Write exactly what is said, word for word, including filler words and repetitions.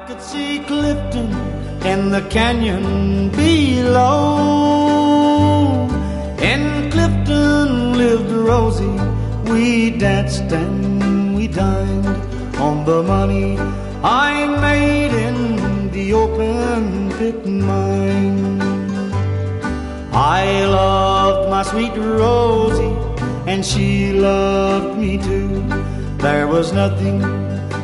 could see Clifton and the canyon below. In Clifton lived Rosie. We danced and we dined on the money I made in the open pit mine. I loved my sweet Rosie, and she loved me too. There was nothing